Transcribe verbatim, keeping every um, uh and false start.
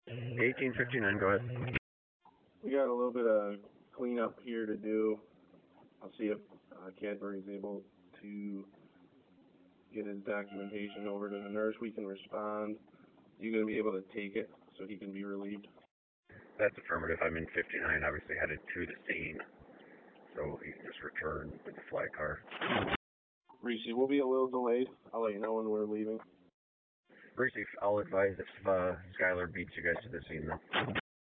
eighteen fifty-nine, go ahead. We got a little bit of cleanup here to do. I'll see if uh, Cadbury's able to get his documentation over to the nurse. We can respond. You going to be able to take it so he can be relieved? That's affirmative. I'm in fifty-nine, obviously headed to the scene. So he can just return with the fly car. Reese, we'll be a little delayed. I'll let you know when we're leaving. Reese, I'll advise if uh, Skylar beats you guys to the scene then.